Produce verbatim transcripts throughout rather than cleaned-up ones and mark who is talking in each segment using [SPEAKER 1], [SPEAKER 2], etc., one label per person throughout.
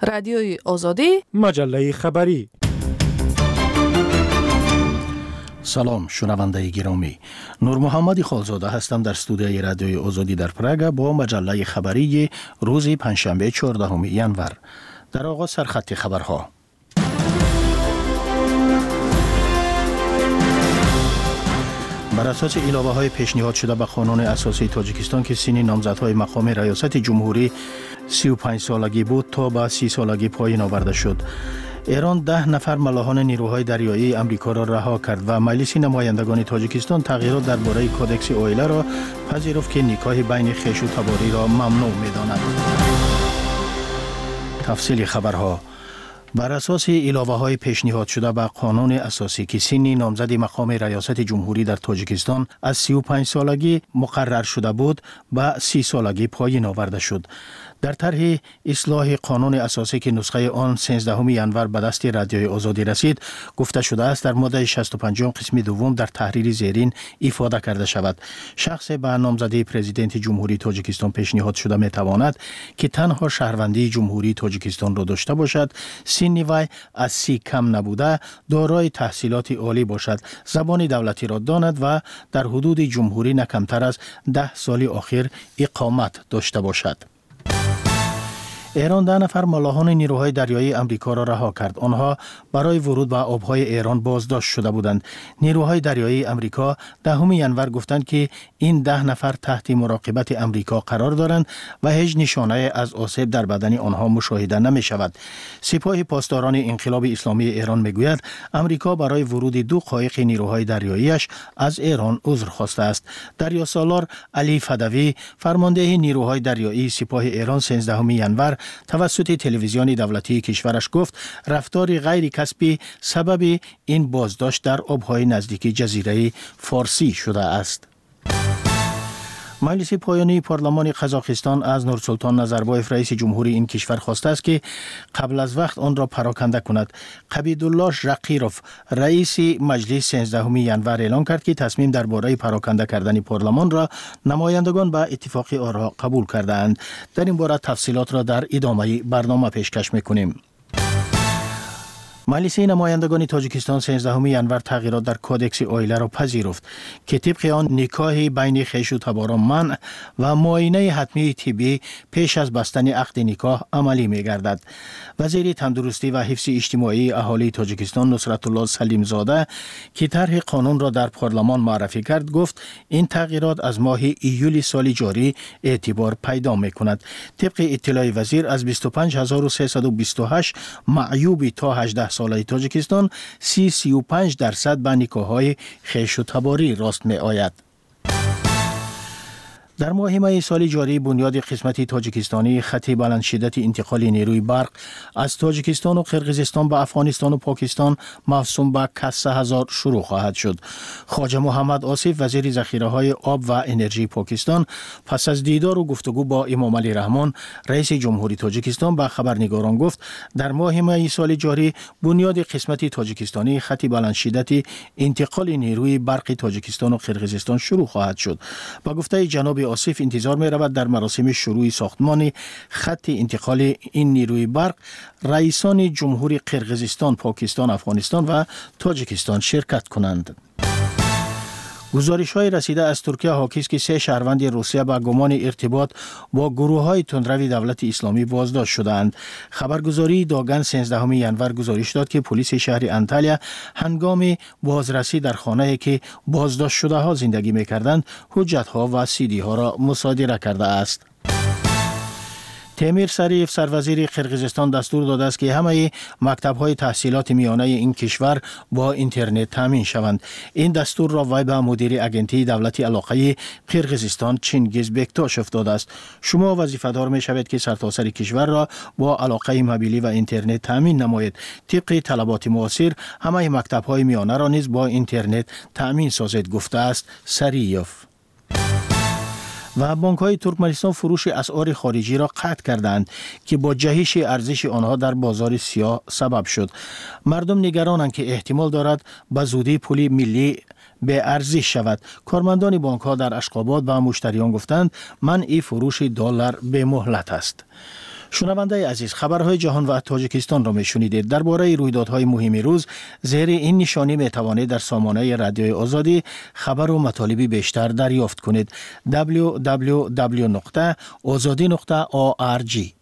[SPEAKER 1] رادیوی آزادی،
[SPEAKER 2] مجله خبری.
[SPEAKER 3] سلام شنونده گرامی، نور محمد خالزاده هستم در استودیوی رادیوی آزادی در پراگ با مجله خبری روز پنجشنبه چهاردهم ژانویه. در آغاز سرخط خبرها. بر اساس علاوه های پیشنهاد شده به قانون اساسی تاجیکستان که سن نامزدهای مقام ریاست جمهوری سی و پنج سالگی بود تا به سی سالگی پایین آورده شد. ایران ده نفر ملاحان نیروهای دریایی امریکا را رها کرد و مجلس نمایندگان تاجیکستان تغییرات درباره کودکس اویله را پذیرفت که نکاح بین خویش و تباری را ممنوع می‌داند. تفصیل خبرها. بر اساس علاوه های پیشنهاد شده به قانون اساسی که سن نامزد مقام ریاست جمهوری در تاجیکستان از سی و پنج سالگی مقرر شده بود به سی سالگی پایین آورده شد. در طرح اصلاح قانون اساسی که نسخه آن سیزدهم ژانویه به دست رادیوی آزادی رسید، گفته شده است در ماده شصت و پنج قسم دوم در تحریر زیرین افاده کرده شود: شخص به نامزدی پرزیدنت جمهوری تاجیکستان پیشنهاد شده می تواند که تنها شهروندی جمهوری تاجیکستان را داشته باشد، سن وی از سی کم نبوده، دارای تحصیلات عالی باشد، زبان دولتی را داند و در حدود جمهوری نه کمتر از ده سال آخر اقامت داشته باشد. ایران ده نفر ملاحان نیروهای دریایی امریکا را رها کرد. آنها برای ورود به آبهای ایران بازداشت شده بودند. نیروهای دریایی امریکا دهم ژانویه گفتند که این ده نفر تحت مراقبت امریکا قرار دارند و هیچ نشانه از آسیب در بدن آنها مشاهده نمی شود. سپاه پاسداران انقلاب اسلامی ایران می گوید امریکا برای ورود دو قایق نیروهای دریاییش از ایران عذر خواسته است. دریاسالار علی فدوی، فرمانده نیروهای دریایی سپاه ایران، سیزدهم ژانویه توسط تلویزیون دولتی کشورش گفت رفتار غیر کسبی سبب این بازداشت در آبهای نزدیک جزیره فارسی شده است. مجلس پایانی پارلمان قزاقستان از نورسلطان نظربایف رئیس جمهوری این کشور خواسته است که قبل از وقت آن را پراکنده کند. قبیدالله ژقیروف رئیس مجلس سیزدهم ژانویه اعلام کرد که تصمیم درباره پراکنده کردن پارلمان را نمایندگان به اتفاق آرا قبول کرده‌اند. در این باره تفصیلات را در ادامه برنامه پیشکش می‌کنیم. مجلس نمایندگان تاجیکستان سیزدهم ژانویه تغییرات در کودکس اویله را پذیرفت که طبق آن نکاح بین خویش و تباران منع و معاینه حتمی طبی پیش از بستن عقد نکاح عملی می گردد. وزیر تندرستی و حفظ اجتماعی اهالی تاجیکستان نصرت الله سلیم زاده که طرح قانون را در پارلمان معرفی کرد گفت این تغییرات از ماه ایول سال جاری اعتبار پیدا می کند. طبق اطلاع وزیر از بیست و پنج هزار و سیصد و بیست و هشت معیوب تا هجده ساله تاجیکستان سی سی و پنج درصد به نکاح‌های خویش و تباری راست می آید. در ماه می سال جاری بنیاد قسمت تاجیکستانی خط بلند شدت انتقال نیروی برق از تاجیکستان و قرقیزستان به افغانستان و پاکستان موسوم به کسه هزار شروع خواهد شد. خواجه محمد آصف وزیر ذخیره های آب و انرژی پاکستان پس از دیدار و گفتگو با امام علی رحمان رئیس جمهوری تاجیکستان به خبرنگاران گفت در ماه می سال جاری بنیاد قسمت تاجیکستانی خط بلند شدت انتقال نیروی برق تاجیکستان و قرقیزستان شروع خواهد شد. با گفته جناب آصف انتظار می رود در مراسم شروع ساختمان خط انتقال این نیروی برق رئیسان جمهوری قرقیزستان، پاکستان، افغانستان و تاجیکستان شرکت کنند. گزارش های رسیده از ترکیه حاکی است که سه شهروند روسیه با گمان ارتباط با گروه های تندروی دولت اسلامی بازداشت شدند. خبرگزاری داگن سیزدهم ژانویه گزارش داد که پلیس شهر انتالیا هنگام بازرسی در خانه‌ای که بازداشت شده ها زندگی می‌کردند حجت ها و سی دی ها را مصادره کرده است. تیمیر سریف سروزیر قرقیزستان دستور داده است که همه مکتب‌های تحصیلات میانه این کشور با اینترنت تامین شوند. این دستور را وی به مدیر اگنتی دولتی علاقه قرقیزستان چینگیز بکتاشف داده است. شما وظیفه‌دار می‌شوید که سرتاسر کشور را با علاقه موبیلی و اینترنت تامین نمایید. طبق طلبات معاصر همه مکتب‌های میانه را نیز با اینترنت تامین سازید، گفته است سریف. و بانک‌های ترکمنستان فروش اسعار خارجی را قطع کردند که با جهش ارزش آنها در بازار سیاه سبب شد. مردم نگرانند که احتمال دارد به زودی پول ملی به ارزش شود. کارمندان بانک‌ها در اشقاباد به مشتریان گفتند منع فروش دلار به مهلت است. شنونده عزیز، خبرهای جهان و تاجیکستان را میشنیدید. درباره رویدادهای مهم روز زیر این نشانی می توانید در سامانه رادیوی آزادی خبر و مطالبی بیشتر دریافت کنید. دبلیو دبلیو دبلیو نقطه آزادی نقطه او آر جی.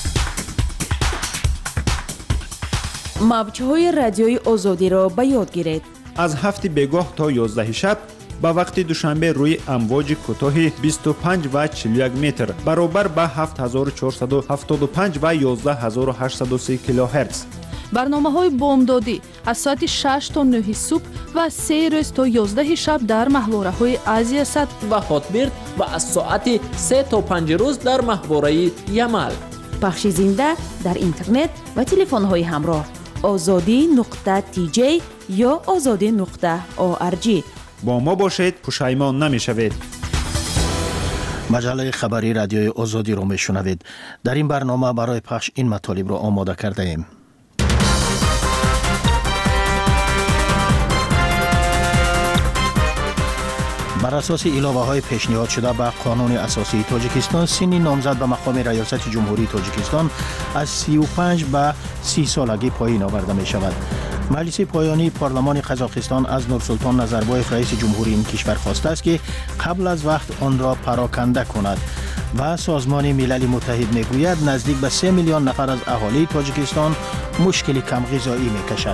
[SPEAKER 1] موج‌های رادیوی آزادی را به یاد گیرید.
[SPEAKER 2] از هفت بگاه تا یازده شب با وقت دوشنبه روی امواج کوتاه بیست و پنج و چهل و یک متر برابر با هفت هزار و چهارصد و هفتاد و پنج و یازده هزار و هشتصد و سه کیلوهرتز.
[SPEAKER 4] برنامه‌های بامدادی از ساعت شش تا نه صبح و سه روز تا یازده شب در محوره‌های آسیا صد
[SPEAKER 5] و هاتبرد و از ساعت سه تا پنج روز در محوره یمل.
[SPEAKER 1] پخش زنده در اینترنت و تلفن‌های همراه آزادی نقطه تی جی یا آزادی نقطه او آر جی.
[SPEAKER 2] با ما باشید، پشیمان نمی‌شوید.
[SPEAKER 3] مجله خبری رادیوی آزادی رو میشنوید. در این برنامه برای پخش این مطالب رو آماده کرده ایم. بر اساس علاوه های پیشنهاد شده به قانون اساسی تاجیکستان، سن نامزد به مقام ریاست جمهوری تاجیکستان از سی و پنج به سی سالگی پایین آورده می شود. مجلس پایانی پارلمان قزاقستان از نورسلطان نظربایف رئیس جمهوری این کشور خواسته است که قبل از وقت آن را پراکنده کند و سازمان ملل متحد میگوید نزدیک به سه میلیون نفر از اهالی تاجیکستان مشکل کم غذایی میکشد.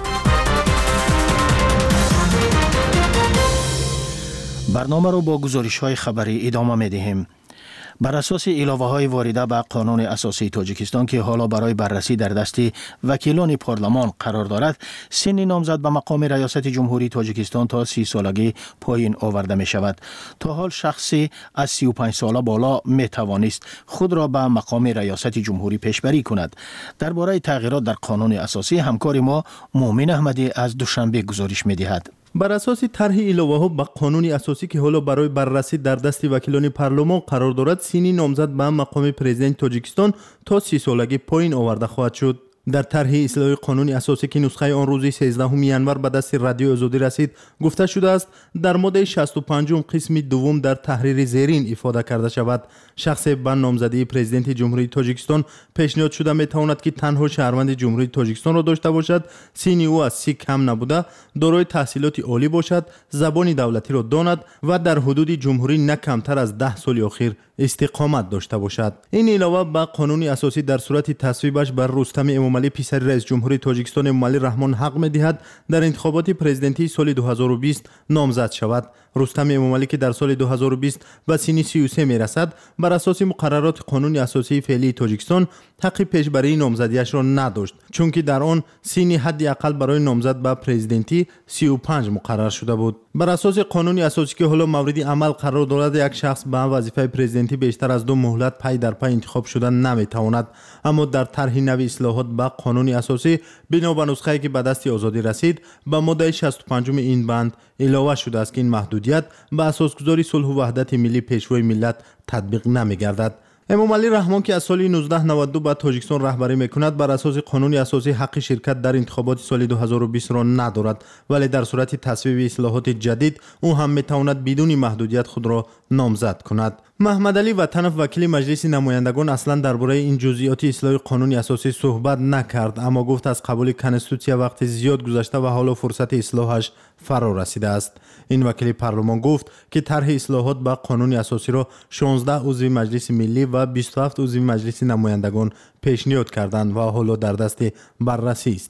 [SPEAKER 3] برنامه رو با گزارش های خبری ادامه می دهیم. بر اساس علاوه های وارده به قانون اساسی تاجیکستان که حالا برای بررسی در دست وکیلان پارلمان قرار دارد، سن نامزد به مقام ریاست جمهوری تاجیکستان تا سی سالگی پایین آورده می شود. تا حال شخصی از سی و پنج ساله بالا می توانست خود را به مقام ریاست جمهوری پیشبری کند. درباره تغییرات در قانون اساسی همکار ما مومن احمدی از دوشنبه گزارش می دهد.
[SPEAKER 6] بر اساس طرح علاوه ها به قانون اساسی که حالا برای بررسی در دست وکیلان پارلمان قرار دارد، سن نامزد به مقام پرزیدنت تاجیکستان تا سی سالگی پایین آورده خواهد شد. در طرح اصلاح قانون اساسی که نسخه آن روز سیزدهم ینور به دست رادیو آزادی رسید گفته شده است در ماده شصت و پنج قسم دوم در تحریر زیرین افاده کرده شود شخص به نامزدی پرزیدنت جمهوری تاجیکستان پیشنهاد شده می تواند که تنها شهروند جمهوری تاجیکستان را داشته باشد، سن او از سی کم نبوده، دارای تحصیلات عالی باشد، زبان دولتی را داند و در حدود جمهوری نه کمتر از ده سال اخیر استقامت داشته باشد. این علاوه به قانون اساسی در صورت تصویبش بر رستم امامعلی پسر رئیس جمهوری تاجیکستان امامعلی رحمان حق می‌دهد در انتخابات پرزیدنتی سال دو هزار و بیست نامزد شود. رستم امامعلی که در سال دو هزار و بیست به سن سی و سه میرسد، بر اساس مقررات قانون اساسی فعلی تاجیکستان حق پیشبری نامزدیش را نداشت، چون که در آن سن حد اقل برای نامزد به پرزیدنتی سی و پنج مقرر شده بود. بر اساس قانون اساسی که حالا مورد عمل قرار دارد، یک شخص به وظیفه پرزیدنتی بیشتر از دو مهلت پی در پی انتخاب شدن نمیتواند. اما در طرح نوی اصلاحات به قانون اساسی بنا به نسخه‌ای که به دست آزادی رسید، به ماده شصت و پنج این بند علاوه شده است که این محدودیت به اساسگذاری صلح و وحدت ملی پیشوای ملت تطبیق نمی‌گردد. امامعلی رحمان که از سال نوزده نود و دو به تاجیکستان رهبری میکند، بر اساس قانون اساسی حق شرکت در انتخابات سال دو هزار و بیست را ندارد، ولی در صورت تصویب اصلاحات جدید او هم میتواند بدون محدودیت خود را نامزد کند. محمد علی وطنف وکیل مجلس نمایندگان اصلا درباره این جزئیات اصلاح قانون اساسی صحبت نکرد، اما گفت از قبول کنستیتوسیا وقت زیاد گذشته و حالا فرصت اصلاحش فرا رسیده است. این وکیل پارلمان گفت که طرح اصلاحات به قانون اساسی را شانزده عضو مجلس ملی و بیست و هفت عضو مجلس نمایندگان پیشنهاد کردند و حالا در دست بررسی است.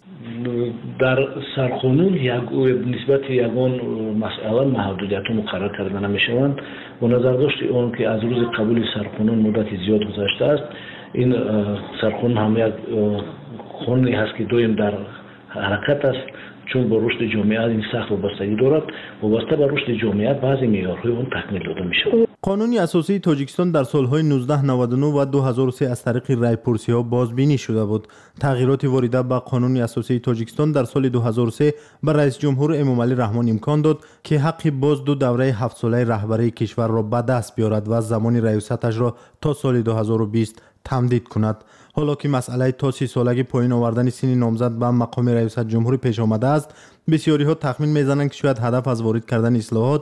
[SPEAKER 7] در سرقانون یک نسبت یگان مسئله محدودیت مقرر کرده نمیشوند و نظر داشت اون که از روز قبول سرقانون مدت زیاد گذشته است. این سرقانون هم یک قانونی هست که دویم در حرکت است، چون با رشد جامعه این سخت وابستگی دارد. وابسته به رشد جامعه بعضی معیارهای اون تکمیل داده میشود.
[SPEAKER 6] قانون اساسی تاجیکستان در سالهای نوزده نود و نه و دو هزار و سه از طریق رایپرسی ها بازبینی شده بود. تغییرات وارده به قانون اساسی تاجیکستان در سال دو هزار و سه به رئیس جمهور امامعلی رحمان امکان داد که حق باز دو دوره هفت ساله رهبری کشور را به دست بیارد و زمان ریاستش را تا سال دو هزار و بیست تمدید کند. حالا که مسئله تا سی سالگی پایین آوردن سن نامزد به مقام رئیس جمهوری پیش آمده است، بسیاری ها تخمین میزنند که شاید هدف از وارد کردن اصلاحات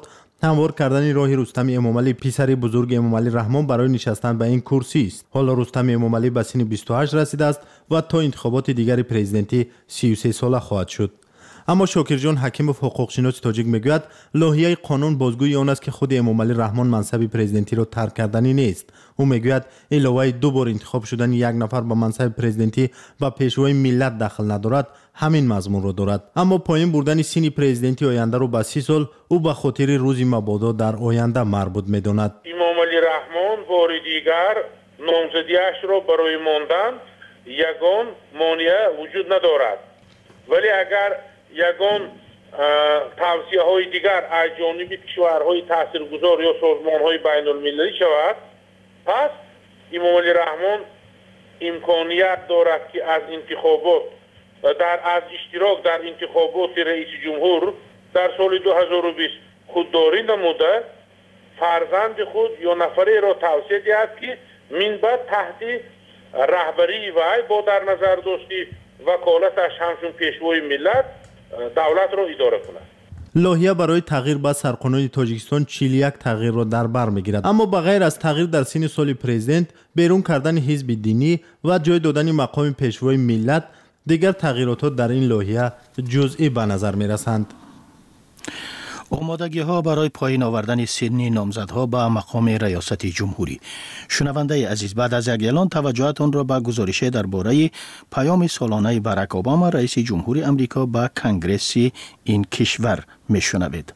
[SPEAKER 6] هموار کردن راه رستم امامعلی پسر بزرگ امامعلی رحمان برای نشستن به این کرسی است. حالا رستم امامعلی به سن بیست و هشت رسیده است و تا انتخابات دیگر پرزیدنتی سی و سه ساله خواهد شد. اما شاکرجان حکیموف حقوقشناس تاجیک میگوید لایحه قانون بازگوی آن است که خود امامعلی رحمان منصب پرزیدنتی را ترک کردنی نیست. او میگوید علاوه دو بار انتخاب شدن یک نفر به منصب پرزیدنتی و پیشوای ملت دخل ندارد، همین مضمون را دارد. اما پایین بردن سن پرزیدنتی آینده را به سی سال او به خاطر روز مبادا در آینده مربوط میداند.
[SPEAKER 8] امامعلی رحمان بار دیگر نامزدیش را برای ماندن یگان مانع وجود ندارد، ولی اگر یگان توصیه های دیگر از جانب کشورهای تاثیرگذار یا سازمان های بین المللی شود، پس امامعلی رحمان امکانیت دارد که از انتخابات در از اشتراک در انتخابات رئیس جمهور در سال دو هزار و بیست خودداری نموده فرزند خود یا نفری را توصیه دهد که من بعد تحت رهبری وی با در نظر داشتی وکالتش همچون پیشوای ملت دولت را اداره کند.
[SPEAKER 6] لایحه برای تغییر به سرقانون تاجیکستان چهل و یک تغییر را در بر میگیرد. اما بغیر از تغییر در سن سال پرزیدنت، بیرون کردن حزب دینی و جای دادن مقام پیشوای ملت، دیگر تغییرات در این لایحه جزئی به نظر می رسند.
[SPEAKER 3] آمادگی ها برای پایین آوردن سن نامزدها به مقام ریاست جمهوری. شنونده عزیز، بعد از یک اعلان توجهتان را به گزارش درباره پیام سالانه باراک اوباما رئیس جمهوری امریکا به کنگره این کشور میشنوید.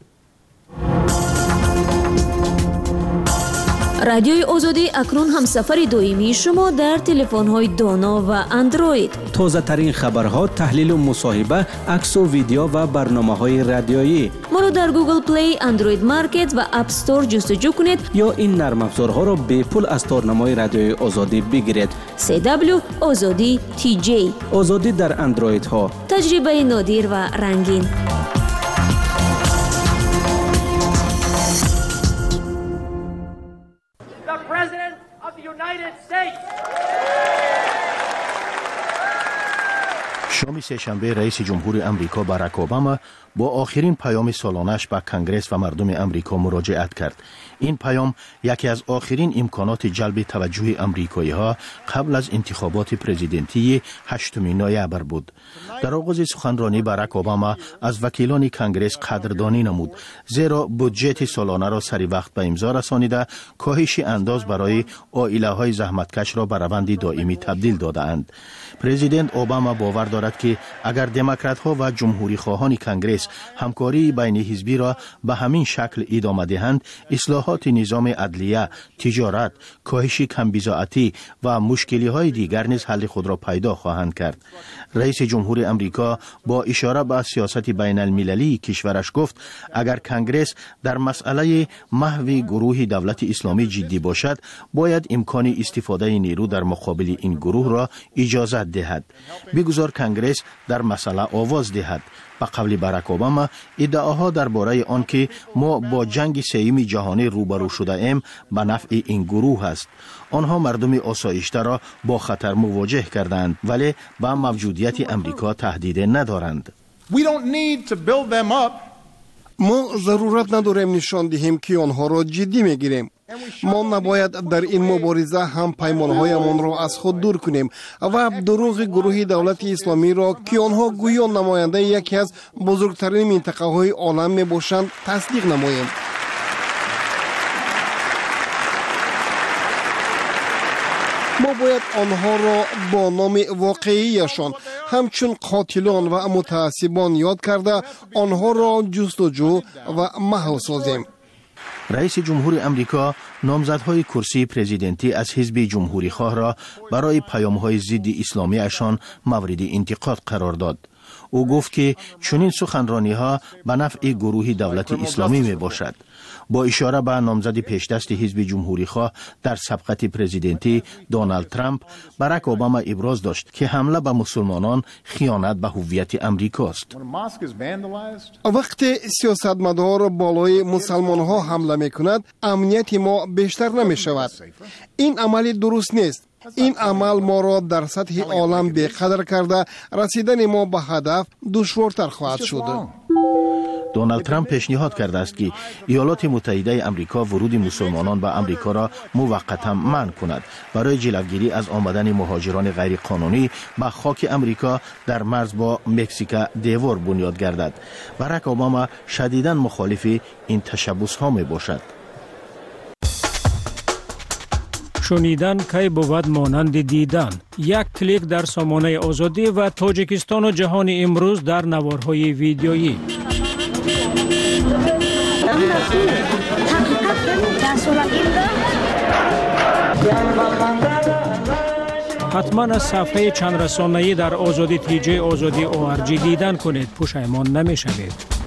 [SPEAKER 9] رادیوی آزادی اکنون همسفر دائمی شما در تلفن‌های دانا و اندروید.
[SPEAKER 10] تازه ترین خبرها، تحلیل و مصاحبه، عکس و ویدیو و برنامه‌های رادیویی.
[SPEAKER 9] ما را در گوگل پلی، اندروید مارکت و اپ استور جستجو کنید
[SPEAKER 10] یا این نرم افزارها را به پول از تارنمای رادیوی آزادی بگیرید.
[SPEAKER 9] سی دبلیو آزادی تی جی.
[SPEAKER 10] آزادی در اندروید ها.
[SPEAKER 9] تجربه نادر و رنگین.
[SPEAKER 3] شام سه‌شنبه رئیس جمهور امریکا باراک اوباما با آخرین پیام سالانش به کنگره و مردم امریکا مراجعت کرد. این پیام یکی از آخرین امکانات جلب توجه امریکایی ها قبل از انتخابات پرزیدنتی هشتم نوامبر بود. در آغاز سخنرانی باراک اوباما از وکیلان کنگره قدردانی نمود، زیرا بودجت سالانه را سری وقت به امضا رسانیده کاهش انداز برای عائله های زحمتکش را به روند دائمی تبدیل داده‌اند. پرزیدنت اوباما باور دارد که اگر دموکرات ها و جمهوری خواهان کنگره همکاری بین حزبی را به همین شکل ادامه دهند، اصلاحات نظام عدلیه، تجارت، کاهش کمبزاعتی و مشکلی های دیگر نیز حل خود را پیدا خواهند کرد. رئیس جمهور امریکا با اشاره به سیاست بین المللی کشورش گفت اگر کنگره در مسئله محو گروه دولت اسلامی جدی باشد، باید امکان استفاده نیرو در مقابل این گروه را اجازه دهد. بگذار کنگره در مسئله آواز دهد. به قول باراک اوباما، ادعاها درباره آنکه ما با جنگ سوم جهانی روبرو شده ایم به نفع این گروه است. آنها مردم آسایشته را با خطر مواجه کردند، ولی به موجودیت امریکا تهدید ندارند.
[SPEAKER 11] ما ضرورت نداریم نشان دهیم که آنها را جدی میگیریم. ما نباید در این مبارزه هم پیمانهایمان را از خود دور کنیم و دروغ گروه دولت اسلامی را که آنها گویا نماینده یکی از بزرگترین منطقه های عالم می باشند تصدیق نماییم. ما باید آنها را با نام واقعیشان همچون قاتلان و متعصبان یاد کرده آنها را جستجو و محو سازیم.
[SPEAKER 3] رئیس جمهور امریکا نامزدهای کرسی پرزیدنتی از حزب جمهوری خواه را برای پیام‌های ضد اسلامی اشان مورد انتقاد قرار داد. او گفت که چنین سخنرانی‌ها به نفع گروه دولت اسلامی می باشد. با اشاره به نامزد پیشدست حزب جمهوری خواه در سبقت پرزیدنتی دونالد ترامپ، باراک اوباما ابراز داشت که حمله به مسلمانان خیانت به هویت امریکاست.
[SPEAKER 11] وقتی سیاستمدار بالای مسلمان ها حمله می کند، امنیت ما بیشتر نمی شود. این عملی درست نیست. این عمل ما را در سطح عالم بی‌قدر کرده، رسیدن ما به هدف دشوارتر خواهد شد.
[SPEAKER 3] دونالد ترامپ پیشنهاد کرده است که ایالات متحده آمریکا ورود مسلمانان به آمریکا را موقتا منع کند برای جلوگیری از آمدن مهاجران غیر قانونی به خاک آمریکا در مرز با مکزیک دیوار بنیاد گردد. باراک اوباما شدیداً مخالف این تشبس ها می باشد.
[SPEAKER 12] شنیدن کی بود مانند دیدن. یک کلیک در سامانه آزادی و تاجیکستان و جهان امروز در نوارهای ویدیویی. حتما از صفحه چند رسانه‌ای در آزادی تی جی آزادی او آر جی دیدن کنید. پشیمان نمی شوید.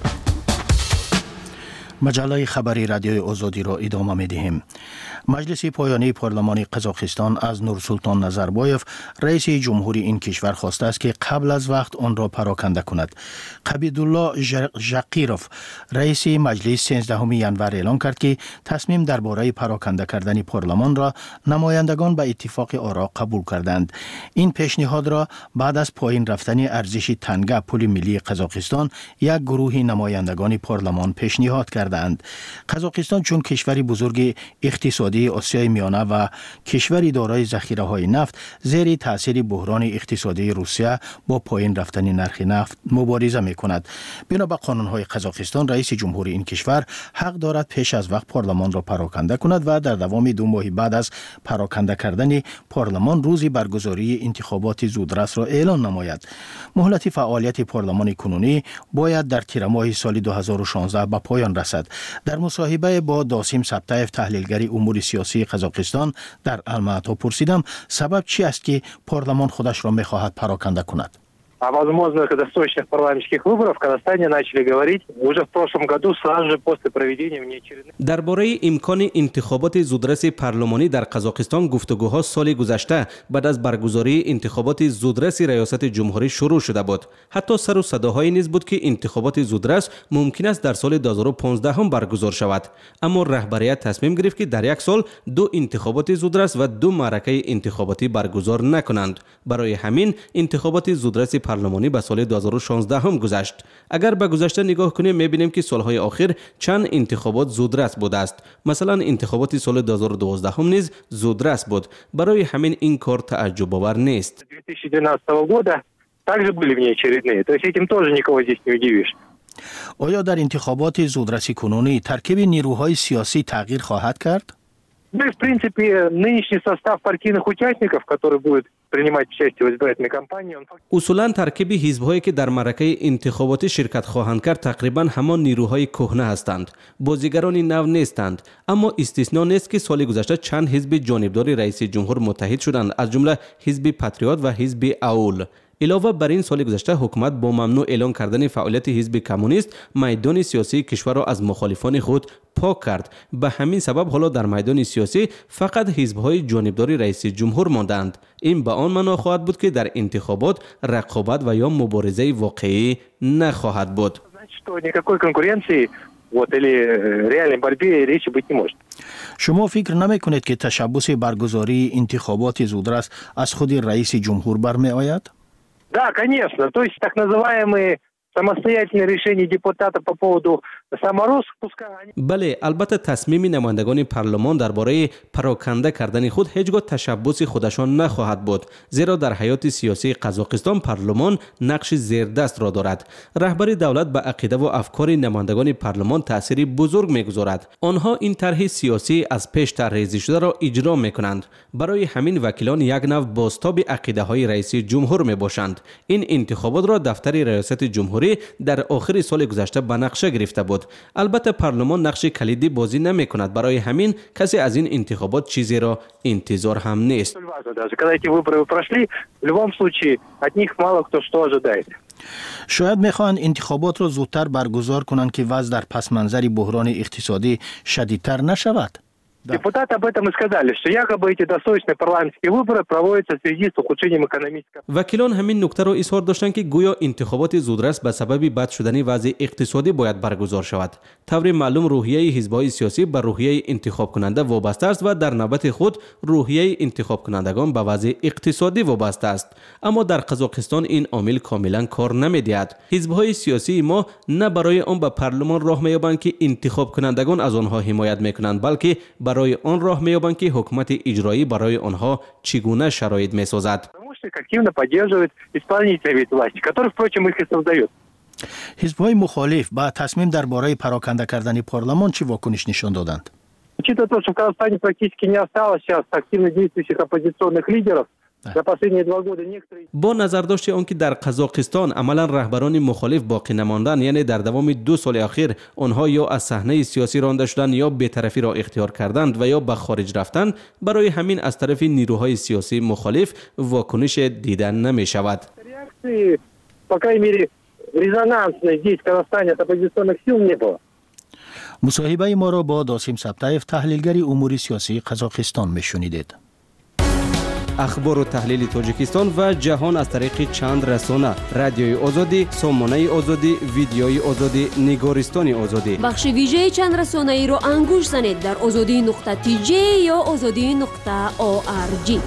[SPEAKER 3] مجله خبری رادیوی آزادی را ادامه می دهیم. مجلس پایانی پارلمان قزاقستان از نورسولطان نظربایف رئیس جمهوری این کشور خواسته است که قبل از وقت آن را پراکنده کند. قبیدالله ژقیروف رئیس مجلس سیزدهم ژانویه اعلام کرد که تصمیم درباره پراکنده کردن پارلمان را نمایندگان به اتفاق آرا قبول کردند. این پیشنهاد را بعد از پایین رفتن ارزش تنگه پول ملی قزاقستان یک گروه نمایندگان پارلمان پیشنهاد کردند. قزاقستان چون کشوری بزرگ اقتصادی آسیای میانه و کشوری دارای ذخیره‌های نفت زیر تاثیر بحران اقتصادی روسیه با پایین رفتن نرخ نفت مبارزه می‌کند. بنا به قانون‌های قزاقستان رئیس جمهوری این کشور حق دارد پیش از وقت پارلمان را پراکنده کند و در دوام دو ماه بعد از پراکنده کردن پارلمان روز برگزاری انتخابات زودرس را اعلان نماید. مهلت فعالیت پارلمان کنونی باید در تیر ماه سال دو هزار و شانزده به پایان رسد. در مصاحبه با داسیم سبتایف تحلیلگر امور سیاسی قزاقستان در الماتا پرسیدم سبب چی است که پارلمان خودش را می‌خواهد پراکنده کند.
[SPEAKER 13] О возможных досрочных парламентских выборах в Казахстане начали говорить уже в прошлом году, сразу же после проведения внеочередных.
[SPEAKER 14] درباره امکان انتخابات زودرس پارلمانی در قزاقستان گفتگوها سال گذشته بعد از برگزاری انتخابات زودرس ریاست جمهوری شروع شده بود. حتی سر و صداهایی نیز بود که انتخابات زودرس ممکن است در سال دو هزار و پانزده هم برگزار شود. اما رهبریت تصمیم گرفت که در یک سال دو انتخابات زودرس و دو معرکه انتخاباتی برگزار نکنند. برای همین انتخابات زودرس پارلمانی به سال دو هزار و شانزده هم گذشت. اگر به گذشته نگاه کنیم می‌بینیم که سالهای آخر چند انتخابات زودرس بوده است. مثلا انتخابات سال دو هزار و دوازده هم نیز زودرس بود. برای همین این کار تعجب آور نیست.
[SPEAKER 13] две тысячи двенадцатого года также были внеочередные. То есть этим тоже никого здесь не удивишь.
[SPEAKER 3] آیا در انتخابات زودرسی کنونی ترکیب نیروهای سیاسی تغییر خواهد کرد؟
[SPEAKER 13] Ну и в принципе нынешний состав партийных участников, который будет принимать участие в избирательной кампании, он
[SPEAKER 14] اصولا ترکیب حزب‌هایی که در معرکه انتخاباتی شرکت خواهند کرد تقریبا همان نیروهای کهنه هستند. بازیگران نو نیستند. اما استثنا نیست که سال گذشته چند حزب جانبدار رئیس جمهور متحد شدند، از جمله حزب پاتریوت و حزب اول. علاوه بر این سال گذشته حکومت با ممنوع اعلان کردن فعالیت حزب کمونیست میدان سیاسی کشور را از مخالفان خود پاک کرد. به همین سبب حالا در میدان سیاسی فقط حزب‌های جانبدار رئیس جمهور ماندند. این به آن معنا خواهد بود که در انتخابات رقابت و یا مبارزه واقعی نخواهد بود.
[SPEAKER 3] شما فکر نمی کنید که تشبث برگزاری انتخابات زودرس از خود رئیس جمهور برمی آید؟
[SPEAKER 13] Да, конечно. То есть так называемые самостоятельные решения депутатов по поводу самороспуска.
[SPEAKER 14] بله، البته تصمیم نمایندگان پارلمان درباره پراکنده کردن خود هیچگاه تشبث خودشان نخواهد بود، زیرا در حیات سیاسی قزاقستان پارلمان نقش زیردست را دارد. رهبری دولت به عقیده و افکار نمایندگان پارلمان تأثیری بزرگ میگذارد. آنها این طرح سیاسی از پیش طرحریزی شده را اجرا میکنند. برای همین وکیلان یک نوع بازتاب عقیده های رئیس جمهور می باشند. این انتخابات را دفتر ریاست جمهوری در آخر سال گذشته به نقشه گرفته بود. البته پارلمان نقش کلیدی بازی نمی کند. برای همین کسی از این انتخابات چیزی را انتظار هم نیست.
[SPEAKER 3] شاید میخواهند انتخابات را زودتر برگزار کنند که وضع در پس منظر بحران اقتصادی شدیدتر نشود.
[SPEAKER 13] Депутаты об этом и сказали, что якобы эти досрочные парламентские выборы проводятся в связи с ухудшением экономического.
[SPEAKER 14] وکیلان همین نکته را اظهار داشتند که گویا انتخابات زودرس به سبب بد شدن وضع اقتصادی باید برگزار شود. طور معلوم روحیه حزب‌های سیاسی به روحیه انتخاب کننده وابسته است و در نوبت خود روحیه انتخاب کنندگان به وضع اقتصادی وابسته است. اما در قزاقستان این عامل کاملا کار نمی‌دهد. حزب‌های سیاسی ما نه برای آن به پارلمان راه می‌یابند که انتخاب کنندگان از آنها حمایت می‌کنند، بلکه برای آن راه می‌یابند که حکومت اجرایی برای آنها چگونه شرایط می‌سازد.
[SPEAKER 13] Активно поддерживает исполнительные власти, которые, впрочем, их и создают.
[SPEAKER 3] حزب‌های مخالف با تصمیم درباره پراکنده کردن پارلمان چه واکنش نشان دادند؟
[SPEAKER 13] Учитывая то, что в Казахстане практически не осталось сейчас активно действующих оппозиционных лидеров, за последние два года некоторые...
[SPEAKER 14] با نظرداشت آنکه در قزاقستان عملا رهبران مخالف باقی نماندند، یعنی در دوام دو سال اخیر آنها یا از صحنه سیاسی رانده شدند یا بی‌طرفی را اختیار کردند و یا به خارج رفتند، برای همین از طرف نیروهای سیاسی مخالف واکنش دیدن نمی شود.
[SPEAKER 13] Реакции, по крайней мере, резонансной здесь в Казахстане от оппозиционных сил не было.
[SPEAKER 3] مصاحبه ما را با داسیم سبتایف، تحلیلگر امور سیاسی قزاقستان میشنیدید.
[SPEAKER 14] اخبار و تحلیل تاجیکستان و جهان از طریق چند رسانه: رادیوی آزادی، سامانه آزادی، ویدیوی آزادی، نگارستان آزادی.
[SPEAKER 9] بخش ویژه چند رسانه ای را انگوش زنید در آزادی نقطه تی جی یا آزادی نقطه او آر جی.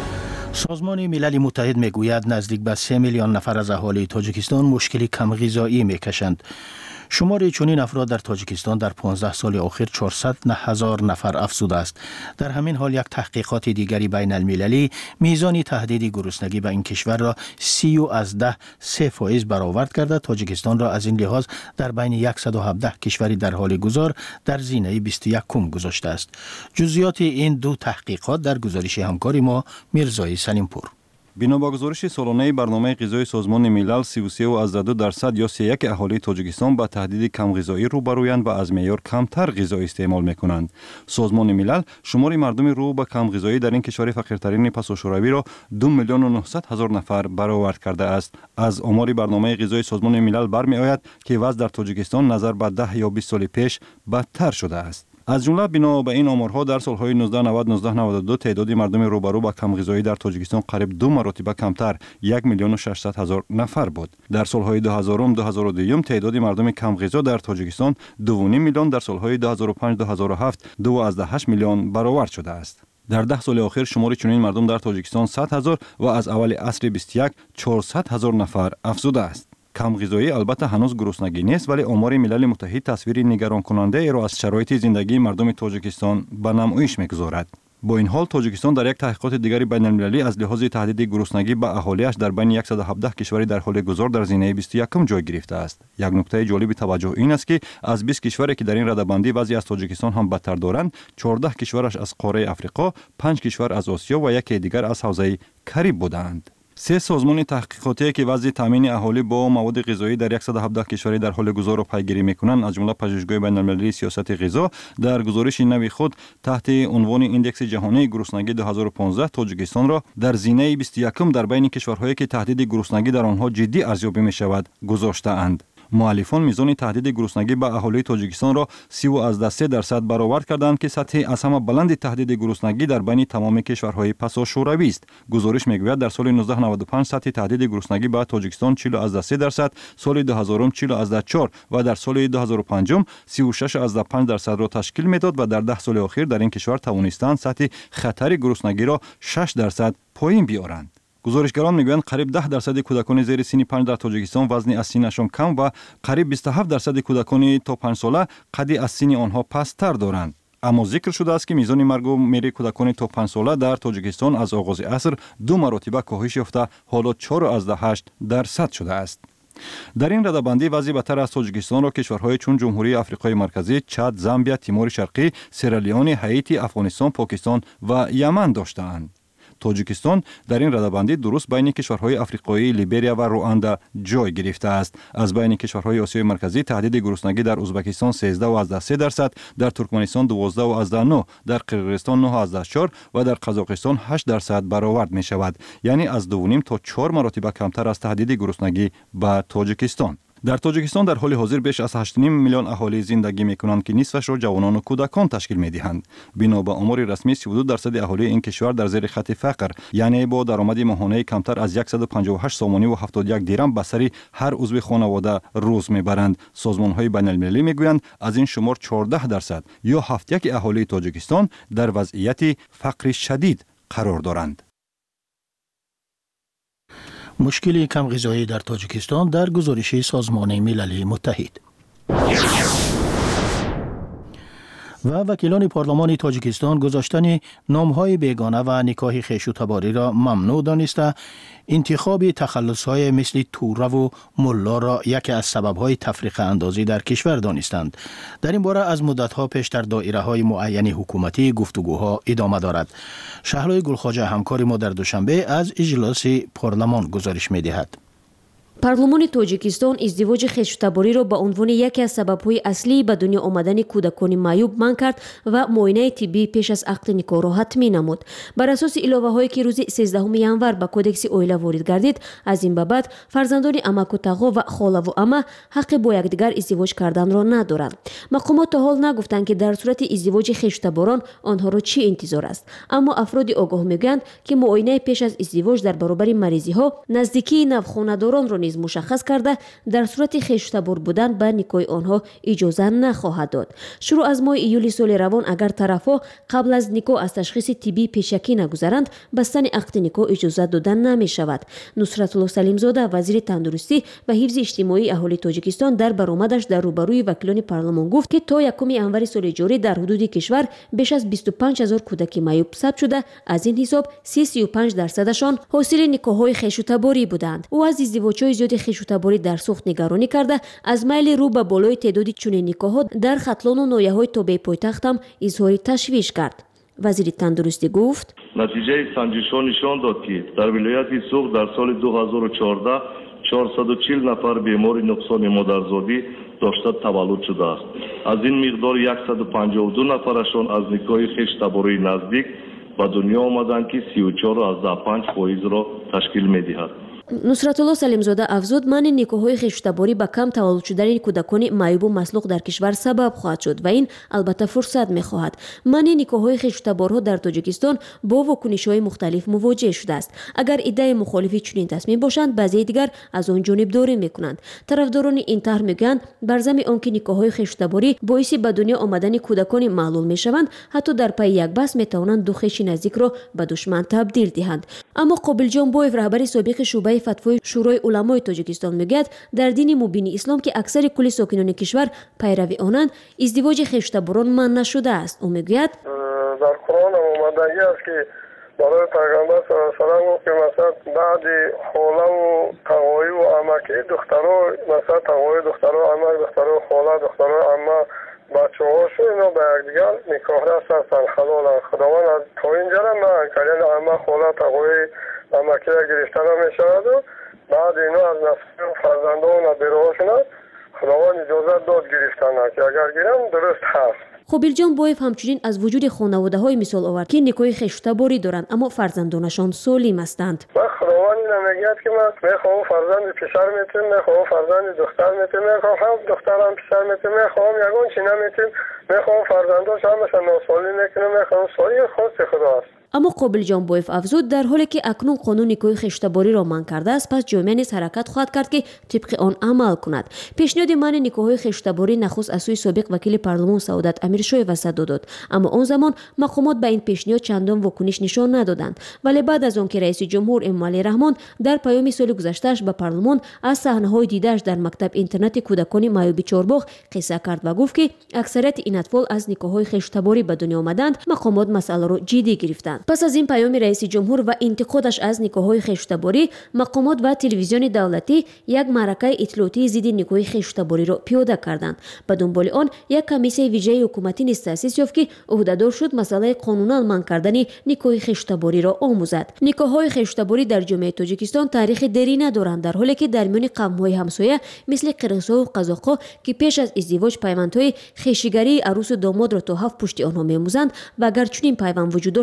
[SPEAKER 3] سازمان ملل متحد میگوید نزدیک به سه میلیون نفر از اهالی تاجیکستان مشکل کم غذایی میکشند. شمار چنین افراد در تاجیکستان در پانزده سال اخیر چهارصد هزار نفر افزوده است. در همین حال یک تحقیقات دیگری بین المللی میزان تهدید گرسنگی به این کشور را سی و از ده سه فایز برآورد کرده. تاجیکستان را از این لحاظ در بین صد و هفده کشوری در حال گذار در زینه بیست و یک کم گذاشته است. جزئیات این دو تحقیقات در گزارش همکار ما میرزای سلیمپور.
[SPEAKER 15] بنا با گزارش سالانه برنامه غذایی سازمان ملل، سی و سه از دو درصد یا سی و یک اهالی تاجیکستان با تهدید کم غذایی روبرویند و از معیار کمتر غذا استعمال میکنند. سازمان ملل شمار مردم رو به کم غذایی در این کشور فقیرترین پساشوروی را دو میلیون و نهصد هزار نفر برآورد کرده است. از آمار برنامه غذایی سازمان ملل برمی آید که وضع در تاجیکستان نظر به ده یا بیست سال پیش بدتر شده است. از جمله بنا به این آمارها در سالهای نوزده نود نوزده نود و دو تعداد مردم روبرو با کم غذایی در تاجیکستان قریب دو مرتبه کمتر یک میلیون و ششصد هزار نفر بود. در سالهای دو هزار و دو هزار و دو تعداد مردم کم غذا در تاجیکستان دو و نیم میلیون، در سالهای دو هزار و پنج دو هزار و هفت دو از هشت میلیون برآورد شده است. در ده سال اخیر شمار چنین مردم در تاجیکستان صد هزار و از اول عصر بیست و یک چهارصد هزار نفر افزوده است. کم غذایی البته هنوز گرسنگی نیست، ولی آمار ملل متحد تصویری نگران کننده ای را از شرایط زندگی مردم تاجیکستان به نمایش میگذارد. با این حال تاجیکستان در یک تحقیقات دیگری بین المللی از لحاظ تهدید گرسنگی به اهالیش در بین صد و هفده کشوری در حال گذار در زینه بیست و یک جای گرفته است. یک نکته جالب توجه این است که از بیست کشوری که در این رده‌بندی وضعی از تاجیکستان هم بدتر دارند، چهارده کشورش از قاره افریقا، پنج کشور از آسیا و یک دیگر از حوزه کریب بودند. سه سازمان تحقیقاتی که وضع تامین اهالی با مواد غذایی در صد و هفده کشوری در حال گذار را پیگیری می‌کنند، از جمله پژوهشگاه بین‌المللی سیاست غذا، در گزارش نوی خود تحت عنوان ایندکس جهانی گرسنگی دو هزار و پانزده تاجیکستان را در زینه بیست و یک در بین کشورهایی که تهدید گرسنگی در آنها جدی ارزیابی می‌شود گذاشته‌اند. مؤلفان میزان تهدید گرسنگی به اهالی تاجیکستان را سی و از سه درصد برآورد کردند که سطح از همه بلند تهدید گرسنگی در بین تمام کشورهای پساشوروی است. گزارش میگوید در سال نوزده نود و پنج سطح تهدید گرسنگی به تاجیکستان چهل از سه درصد، سال دو هزار چهل از چهار و در سال دو هزار و پنج سی و شش از پنج درصد را تشکیل میداد و در ده سال اخیر در این کشور توانستند سطح خطر گرسنگی را شش درصد پایین بیارند. گزارشگران میگویند قریب ده درصد کودکان زیر سن پنج در تاجیکستان وزن از سینشان کم و قریب بیست و هفت درصد کودکان تا پنج ساله قد از سن آنها پست‌تر دارند. اما ذکر شده است که میزان مرگ و میر کودکان تا پنج ساله در تاجیکستان از آغاز عصر دو مرتبه کاهش یافته، حالا چهار از هشت درصد شده است. در این رده‌بندی وضع بدتر از تاجیکستان را کشورهای چون جمهوری آفریقای مرکزی، چاد، زامبیا، تیمور شرقی، سیرالیون، هایتی، افغانستان، پاکستان و یمن داشته‌اند. تاجیکستان در این رده‌بندی درست بین کشورهای آفریقایی لیبریا و رواندا جای گرفته است. از بین کشورهای آسیای مرکزی تهدید گرسنگی در ازبکستان سیزده و از سه درصد، در ترکمنستان دوازده و از نه، در قرقیزستان نه از چهار و در قزاقستان هشت درصد برآورد می شود. یعنی از دو و نیم تا چهار مرتبه کمتر از تهدید گرسنگی به تاجیکستان. در تاجیکستان در حال حاضر بیش از هشت و نیم میلیون اهالی زندگی میکنند که نصفش را جوانان و کودکان تشکیل میدهند. بنا به آمار رسمی سی و دو درصد اهالی این کشور در زیر خط فقر، یعنی با درآمد ماهانه کمتر از صد و پنجاه و هشت سامانی و هفتاد و یک درم به سر هر عضو خانواده روز میبرند. سازمان های بین المللی میگویند از این شمار چهارده درصد یا هفت یک اهالی تاجیکستان در وضعیت فقر شدید قرار دارند.
[SPEAKER 3] مشکل کم غذایی در تاجیکستان در گزارش سازمان ملل متحد. و وکیلان پارلمان تاجیکستان گذاشتن نامهای بیگانه و نکاح خویش و تباری را ممنوع دانسته انتخاب تخلص‌های مثل توره و ملا را یکی از سبب‌های تفریق اندازی در کشور دانستند. در این باره از مدت‌ها پیش در دایره‌های معین حکومتی گفتگوها ادامه دارد. شهلا گلخواجه همکار ما در دوشنبه از اجلاس پارلمان گزارش می‌دهد.
[SPEAKER 9] پارلمان تاجیکستان ازدواج خویشتباری را به عنوان یکی از سبب‌های اصلی به دنیا آمدن کودکان معیوب منع کرد و معاینه طبی پیش از عقد نکاح را حتمی نمود. بر اساس الهه‌هایی که روز سیزدهم ینور به کودکس اویله وارد گردید، از این به بعد فرزندان عمک و تقا و خاله و عمه حق با یکدیگر ازدواج کردن را ندارند. مقامات تا حال نگفتند که در صورت ازدواج خویشتباران آنها را چی انتظار است، اما افراد آگاه میگویند که معاینه پیش از ازدواج در برابر مریضی‌ها نزدیکی نوخانه‌داران را مشخص کرده در صورت خویشتبار بودن به نکاح آنها اجازه نخواهد داد. شروع از ماه ایولی سال روان اگر طرفها قبل از نکاح از تشخیص طبی پیشکی نگذارند، بستن عقد نکاح اجازه دادن نمی شود. نصرت الله سلیمزاده وزیر تندرستی و حفظ اجتماعی اهالی تاجیکستان در برآمدش در روبروی وکیلان پارلمان گفت که تا یکم ینور سال جاری در حدود کشور بیش از بیست و پنج هزار کودک معیوب ثبت شده، از این حساب سی و پنج درصدشان حاصل نکاح‌های خویشتباری بودند. او از ازدواج‌های زیاد خویشتباری در سوخت نگرانی کرده از میل رو به بالای تعداد چنین نکاح‌ها در ختلان و ناحیه‌های تابع پایتخت هم اظهار تشویش کرد. وزیر تندرستی گفت
[SPEAKER 16] نتیجه سنجش‌ها نشان داد که در ولایت سوخت در سال دو هزار و چهارده چهارصد و چهل نفر بیمار نقصان مادرزادی داشته تولد شده است. از این مقدار صد و پنجاه و دو نفرشان از نکاح خویشتباری نزدیک به دنیا آمدند که سی و چهار و پنج درصد را تشکیل می‌دهد.
[SPEAKER 9] نصرت الله سلیمزاده افزود منع نکاح‌های خویشتباری به کم تولد شدن کودکان معیوب و مسلوق در کشور سبب خواهد شد و این البته فرصت می‌خواهد. منع نکاح‌های خویشتبارها در تاجیکستان با واکنش‌های مختلف مواجه شده است. اگر ایده مخالفی چنین تصمیم باشند، بعضی دیگر از آن جانبداری می‌کنند. طرفداران این طرح میگویند بر ضمن آنکه نکاح‌های خویشتباری باعث به دنیا آمدن کودکان معلول می‌شوند، حتی در پی یک بحث می‌توانند دو خویش نزدیک را به دشمن تبدیل دهند. اما قابل جان بویف رهبر سابق شعبه فتوای شورای علمای تاجیکستان میگوید در دین مبین اسلام که اکثر کل ساکنان کشور پیروی آنند، ازدواج خویشتباران منع نشده است. او میگوید
[SPEAKER 17] در قرآن آمدگی است که برای پیغمبر صلی الله علیه و سلم گفت که مثلا بعد خاله و تقوی و عمکی دخترها، مثلا تقوی دخترها عمک، دخترها خاله، دخترها عمه، بچه هاشون اینا به یکدیگر نکاح هستند، حلال است. خداوند از تا اینجا را منع کرد، عمه خاله تقوی عمکی را گرفتن می شود و بعد اینا از نسل فرزندان و بیرهاشون خداوند اجازه داد گرفتن که اگر گیرن درست هست.
[SPEAKER 9] خبیل جان بویف همچنین از وجود خانواده های مثال آورد که نکاح خویشتباری دارند اما فرزندانشان سالم هستند.
[SPEAKER 17] و خداوند نمیگوید که من میخوام فرزند پسر میتونم، میخوام فرزند دختر میتونم، میخوام هم دختر هم پسر میتونم، میخوام یگان چی نمیتونم، میخوام فرزنداش هم مثلا ناسالی میکنم، میخوام سالی خاص خدا است.
[SPEAKER 9] اما قابل جان بویف افزود در حالی که اکنون قانون نکاح خویشتباری را منع کرده است، پس جامعه نیز حرکت خواهد کرد که طبق آن عمل کند. پیشنهاد منع نکاح خویشتباری نخست از سوی سابق وکیل پارلمان سعادت امیرشاه وسط داد، اما آن زمان مقامات به این پیشنهاد چندان واکنش نشان ندادند. ولی بعد از آن که رئیس جمهور امام رحمان در پیام سال گذشته‌اش به پارلمان از صحنه‌های دیده‌اش در مکتب اینترنت کودکان معیوب چهارباغ قصه کرد و گفت که اکثریت این اطفال از نکاح خویشتباری به دنیا آمدند، مقامات مسئله را جدی گرفتند. پس از این پیام رئیس جمهور و انتقادش از نکاح‌های خویشتباری، مقامات و تلویزیون دولتی یک معرکه اطلاعاتی ضد نکاح خویشتباری را پیاده کردند. به دنبال آن یک کمیسیون ویژه حکومتی نیز تأسیس یافت که عهده‌دار شد مسئله قانونا منع کردن نکاح خویشتباری را آموزد. نکاح‌های خویشتباری در جامعه تاجیکستان تاریخ دری ندارند، در حالی که در میان قوم‌های همسایه مثل قرقیزها و قزاق‌ها که پیش از ازدواج پیوندهای خویشگری عروس و داماد را تا هفت پشت آنها می‌آموزند و اگر چنین پیوند وجود داشت نکاح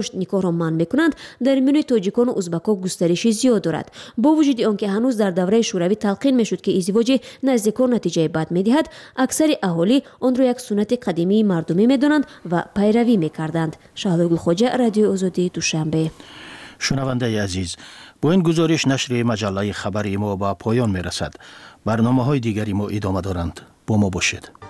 [SPEAKER 9] نکاحро манъ мекунанд дар миёни тоҷикону узбакҳо густариши зиёд дорад. бо вуҷуди он ки ҳанӯз дар давраи шӯравӣ талқин мешуд ки издивоҷи наздикон натиҷаи бад медиҳад, аксари аҳолӣ онро як суннати қадимии мардумӣ медонанд ва пайравӣ мекарданд. Шаҳлои Хоҷа, Радиои Озодӣ, Душанбе.
[SPEAKER 3] шунавандаи азиз, бо ин гузориш нашри маҷаллаи хабари мо ба поён мерасад. барномаҳои дигари мо идома доранд. бо мо бошед.